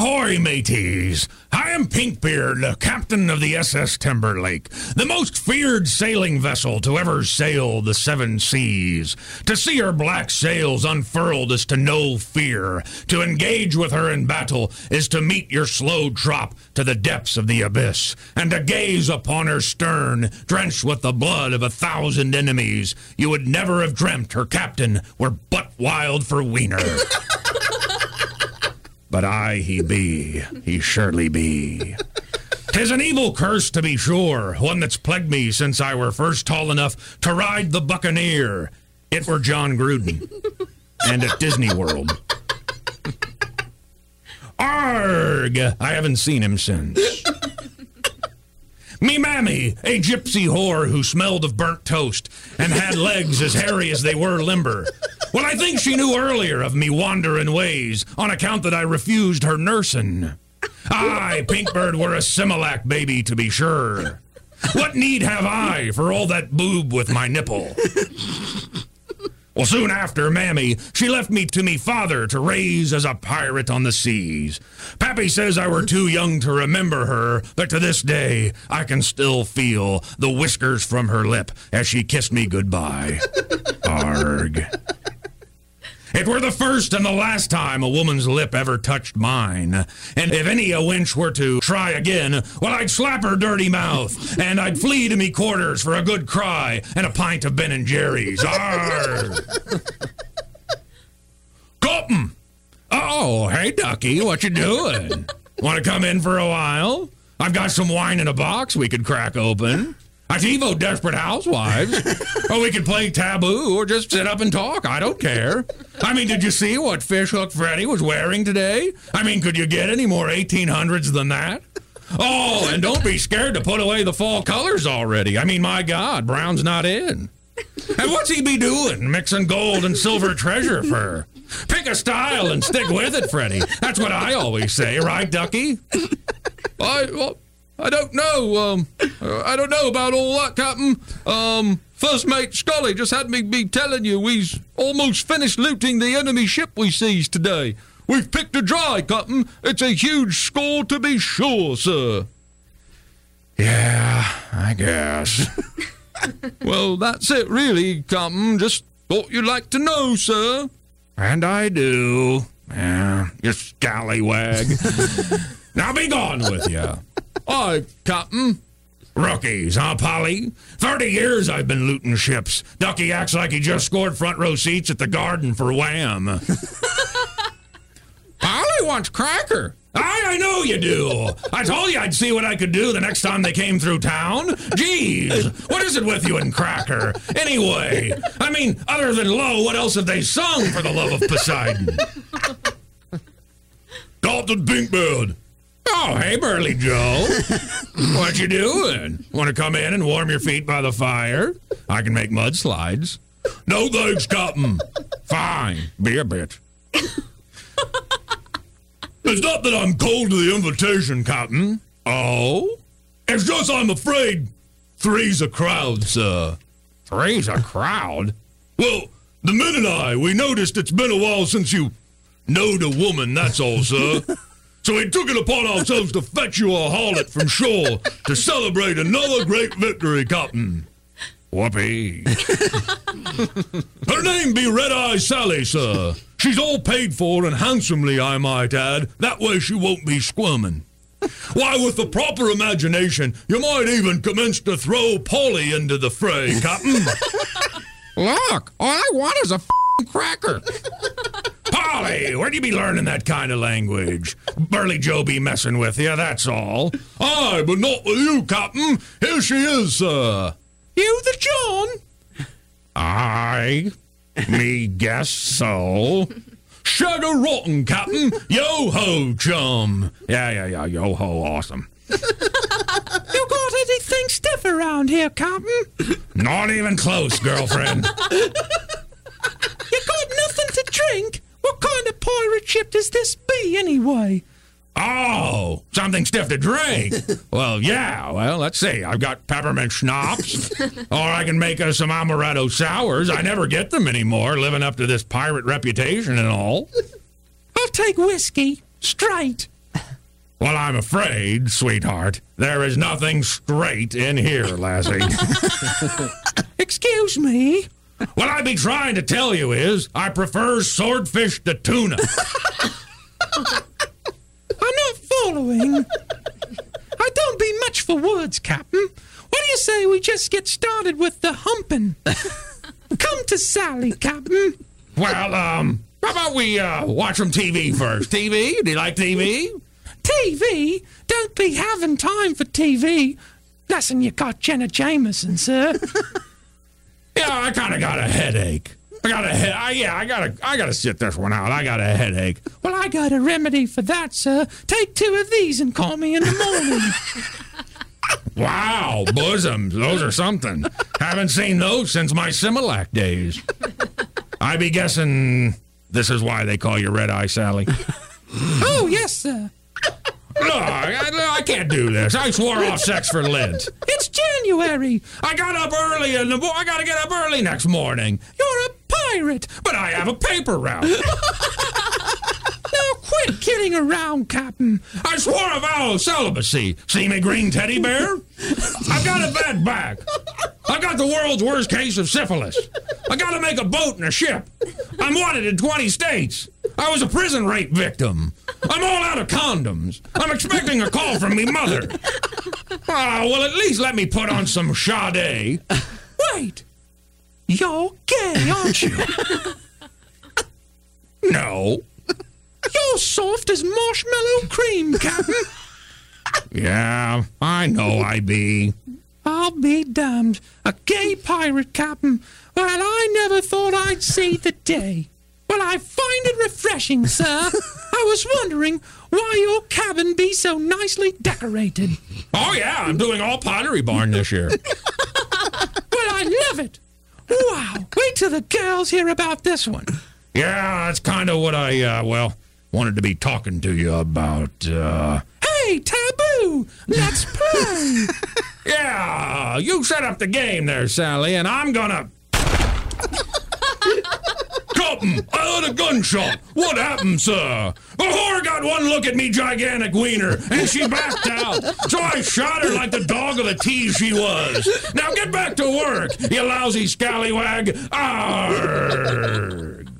Ahoy, mateys! I am Pinkbeard, the captain of the SS Timberlake, the most feared sailing vessel to ever sail the seven seas. To see her black sails unfurled is to know fear. To engage with her in battle is to meet your slow drop to the depths of the abyss, and to gaze upon her stern, drenched with the blood of 1,000 enemies. You would never have dreamt her captain were butt wild for wiener. But aye he be, he surely be. 'Tis an evil curse, to be sure, one that's plagued me since I were first tall enough to ride the Buccaneer. It were John Gruden, and at Disney World. Arg! I haven't seen him since. Me mammy, a gypsy whore who smelled of burnt toast and had legs as hairy as they were limber. Well, I think she knew earlier of me wandering ways on account that I refused her nursin'. Aye, Pinkbird were a Similac baby, to be sure. What need have I for all that boob with my nipple? Well, soon after, Mammy, she left me to me father to raise as a pirate on the seas. Pappy says I were too young to remember her, but to this day, I can still feel the whiskers from her lip as she kissed me goodbye. Arg. It were the first and the last time a woman's lip ever touched mine. And if any a wench were to try again, well, I'd slap her dirty mouth, and I'd flee to me quarters for a good cry and a pint of Ben and Jerry's. Arr! Captain! Oh, hey, Ducky, what you doing? Want to come in for a while? I've got some wine in a box we could crack open. I TiVo Desperate Housewives. Or we could play Taboo or just sit up and talk. I don't care. I mean, did you see what Fishhook Freddy was wearing today? I mean, could you get any more 1800s than that? Oh, and don't be scared to put away the fall colors already. I mean, my God, brown's not in. And what's he be doing, mixing gold and silver treasure fur? Pick a style and stick with it, Freddy. That's what I always say, right, Ducky? I don't know. I don't know about all that, Captain. First Mate Scully just had me be telling you we's almost finished looting the enemy ship we seized today. We've picked her dry, Captain. It's a huge score to be sure, sir. Yeah, I guess. Well, that's it, really, Captain. Just thought you'd like to know, sir. And I do. Yeah, you scallywag. Now be gone with you. Aye, Captain. Rookies, huh, Polly? 30 years I've been looting ships. Ducky acts like he just scored front row seats at the Garden for Wham. Polly wants cracker. Aye, I know you do. I told you I'd see what I could do the next time they came through town. Jeez, what is it with you and cracker? Anyway, I mean, other than low, what else have they sung, for the love of Poseidon? Captain Pinkbeard. Oh, hey, Burly Joe. What you doing? Want to come in and warm your feet by the fire? I can make mudslides. No thanks, Captain. Fine. Be a bitch. It's not that I'm cold to the invitation, Captain. Oh? It's just I'm afraid three's a crowd, sir. Three's a crowd? Well, the men and we noticed it's been a while since you knowed a woman, that's all, sir. So we took it upon ourselves to fetch you a harlot from shore to celebrate another great victory, Captain. Whoopee. Her name be Red-Eye Sally, sir. She's all paid for and handsomely, I might add. That way she won't be squirming. Why, with the proper imagination, you might even commence to throw Polly into the fray, Captain. Look, all I want is a cracker. Polly, where'd you be learning that kind of language? Burly Joe be messing with you, that's all. Aye, but not with you, Captain. Here she is, sir. You the John? Aye, me guess so. Shagger rotten, Captain. Yo-ho, chum. Yeah, yo-ho, awesome. You got anything stiff around here, Captain? Not even close, girlfriend. You got nothing to drink? What kind of pirate ship does this be, anyway? Oh, something stiff to drink. Well, yeah, let's see. I've got peppermint schnapps, or I can make us some amaretto sours. I never get them anymore, living up to this pirate reputation and all. I'll take whiskey, straight. Well, I'm afraid, sweetheart, there is nothing straight in here, lassie. Excuse me? What I be trying to tell you is, I prefer swordfish to tuna. I'm not following. I don't be much for words, Captain. What do you say we just get started with the humping? Come to Sally, Captain. Well, how about we watch some TV first? TV? Do you like TV? TV? Don't be having time for TV. Lesson you got Jenna Jameson, sir. Yeah, I kind of got a headache. I gotta sit this one out. I got a headache. Well, I got a remedy for that, sir. Take 2 of these and call me in the morning. Wow, bosoms. Those are something. Haven't seen those since my Similac days. I be guessing this is why they call you Red Eye Sally. Oh, yes, sir. No, I can't do this. I swore off sex for Lent. It's January. I got up early I gotta get up early next morning. You're a pirate. But I have a paper route. Now quit kidding around, Captain. I swore a vow of celibacy. See me green teddy bear? I've got a bad back. I got the world's worst case of syphilis. I gotta make a boat and a ship. I'm wanted in 20 states. I was a prison rape victim. I'm all out of condoms. I'm expecting a call from me mother. Well, at least let me put on some Sade. Wait. You're gay, aren't you? No. You're soft as marshmallow cream, Captain. Yeah, I know I be. I'll be damned. A gay pirate, Captain. Well, I never thought I'd see the day. Well, I find it refreshing, sir. I was wondering why your cabin be so nicely decorated. Oh, yeah, I'm doing all Pottery Barn this year. Well, I love it. Wow, wait till the girls hear about this one. Yeah, that's kind of what I, wanted to be talking to you about. Hey, Taboo, let's play. Yeah, you set up the game there, Sally, and I'm gonna... Captain, I heard a gunshot. What happened, sir? A whore got one look at me gigantic wiener, and she backed out. So I shot her like the dog of the tease she was. Now get back to work, you lousy scallywag. Arrgh.